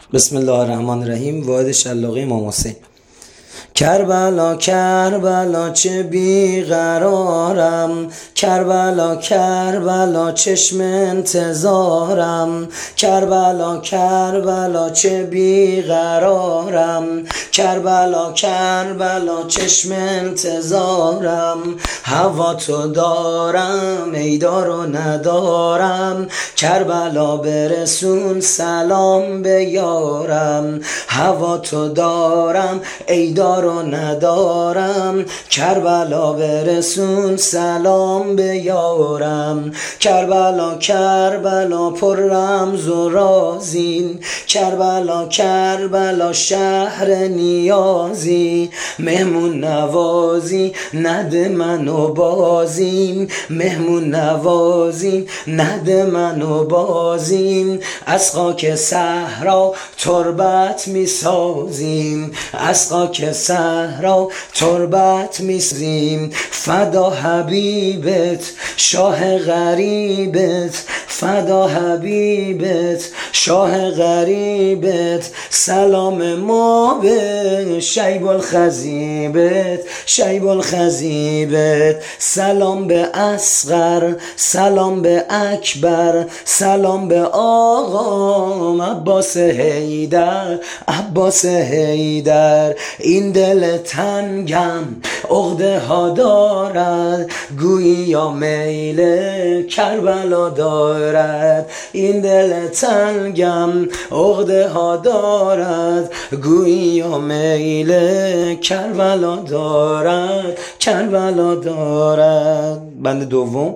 بسم الله الرحمن الرحیم. واحد شلاقی امام حسین. کربلا کربلا چه بیقرارم، کربلا کربلا چشم انتظارم، کربلا کربلا چه بیقرارم، کربلا کربلا چشم انتظارم. هوا تو دارم ای دار و ندارم، کربلا برسون سلام به یارم. هوا تو دارم ای دار و ندارم، کربلا برسون سلام به یارم. کربلا کربلا پر رمز و رازین، کربلا کربلا شهر نیازی. مهمون نوازی نده منو بازیم، مهمون نوازی نده منو بازیم. از خاک صحرا تربت می سازیم، از خاک صحرا تربت میسازیم. فدا حبیبت شاه غریبت، فدا حبیبت شاه غریبت. سلام ما به شیب الخضیبت، شیب الخضیبت. سلام به اصغر، سلام به اکبر، سلام به آقا عباس حیدر، عباس حیدر. این دل تنگم عقده ها دارد، گوییا میل کربلا دارد. این دل تنگم عقده ها دارد، گوییا میل کربلا دارد، کربلا دارد. بند دوم.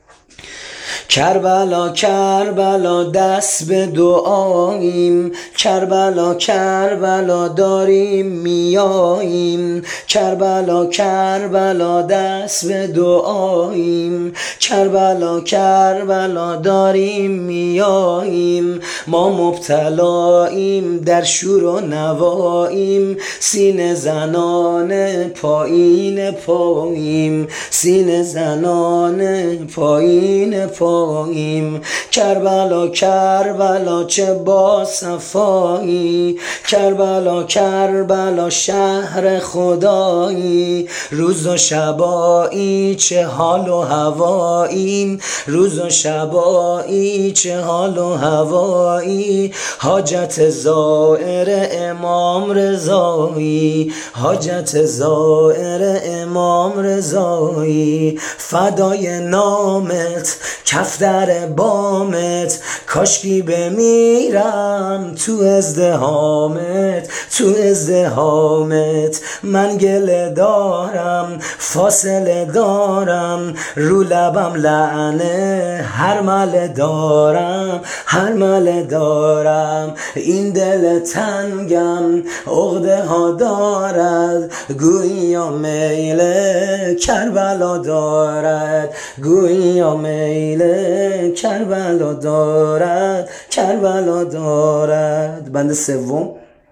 کربلا کربلا دست به دعاییم، کربلا کربلا داریم میاییم، کربلا کربلا دست به دعاییم، کربلا کربلا داریم میاییم. ما مبتلاییم در شور و نواییم، سینه زنان پایین پاییم، سینه زنان پایین پاییم. کربلا کربلا چه با صفایی، کربلا کربلا شهر خدایی. روز و شبایی چه حال و هوایی، روز و شبایی چه حال و هوایی. حاجت زائر امام رضایی، حاجت زائر امام رضایی. فدای نامت کفتر بامت، کاشکی بمیرم تو ازدهامت، تو ازدهامت. من گله دارم فاصله دارم، رو لبم لعنه هر مله دارم، هر مله دارم. این دل تنگم عقده ها دارد، گوییا میل کربلا دارد، گوییا میل کربلا دارد، کربلا دارد. بند سوم.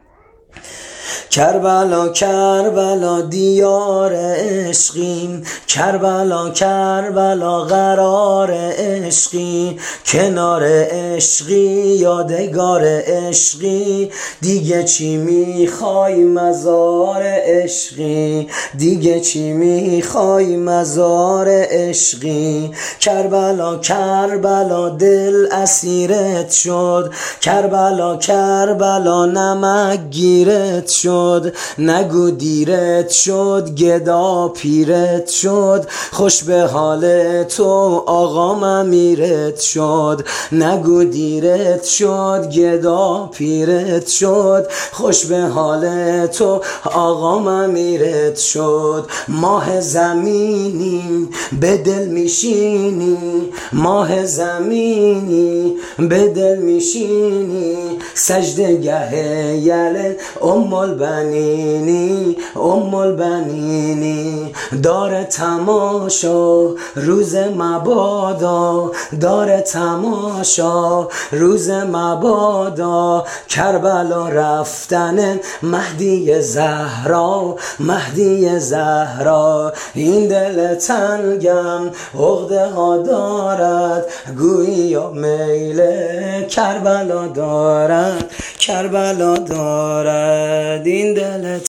کربلا کربلا دیار عشقیم، کربلا کربلا قرار عشقی. کنار عشقی یادگار عشقی، دیگه چی میخوای مزار عشقی، دیگه چی میخوای مزار عشقی. کربلا کربلا دل اسیرت شد، کربلا کربلا نمک گیرت شد. نگو دیرت شد گدا پیرت شد، خوش به حال تو آقا امیرت شد. نگو دیرت شد گدا پیرت شد، خوش به حال تو آقا امیرت شد. ماه زمینی به دل میشینی، ماه زمینی به دل میشینی. سجدگه یله ام البنینی، ام البنینی. داره تماشا روز مبادا، داره تماشا روز مبادا. کربلا رفتن مهدی زهرا، مهدی زهرا. این دل تنگم عقده ها دارد، گویی میل کربلا دارد، کربلا دارد این دل